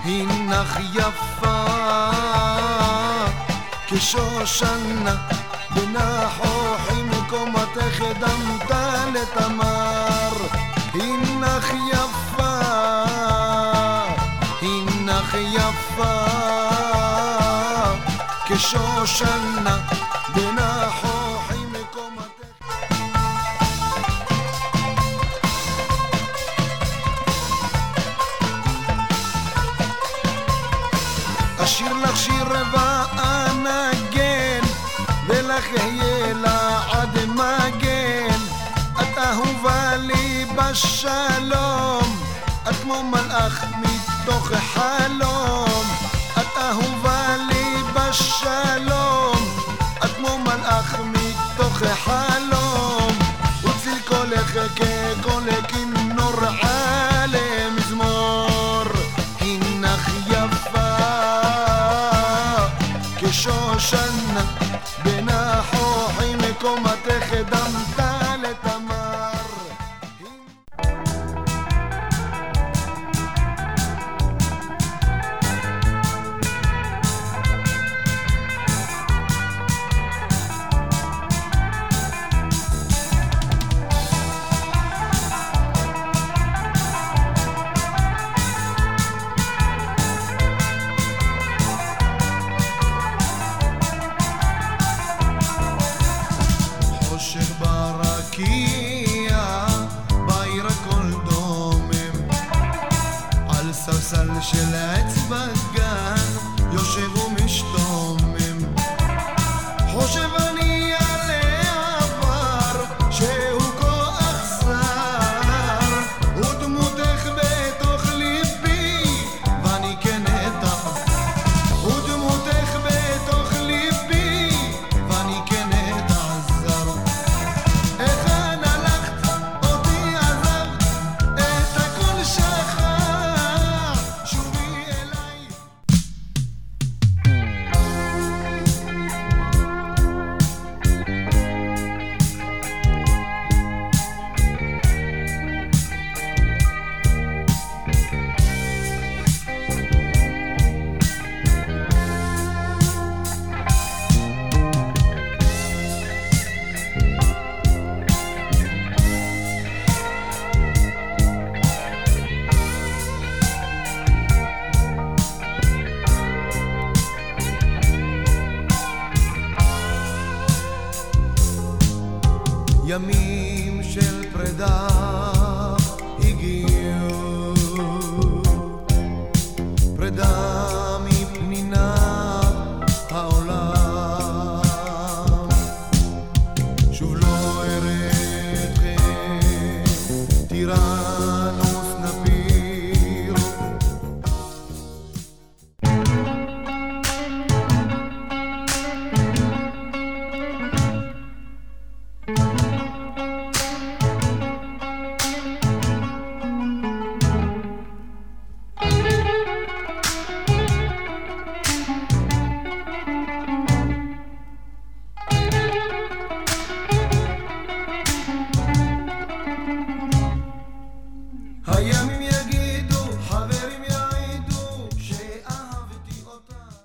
הנך יפה כשושנה בנחוחי מקומתך דמת לתמר. הנך יפה, הנך יפה כשושנה בנחוחי מקומתך. אשיר לך שיר ואנגן ולך אהיה לעד מגן. את אהובה לי בשלום, את כמו מלאך מתוך חלום. את אהובה לי בשלום, את כמו מלאך מתוך חלום. וציל קולך כקול כינור עלי מזמור. הנך יפה כשושנה בנחוחי מקומתך דמת לתמר. חושך ברקיע בעיר הכל דומם, על ספסל של עץ בגן יושב ומשתומם. חושב אני על העבר שהוא כה אכזר, ודמותך בתוך ליבי ואני כן אתך. ודמותך בתוך ליבי ואני כן אתעזר. היכן הלכת אותי עזבת, את הכל שכח, שובי אליי. ימים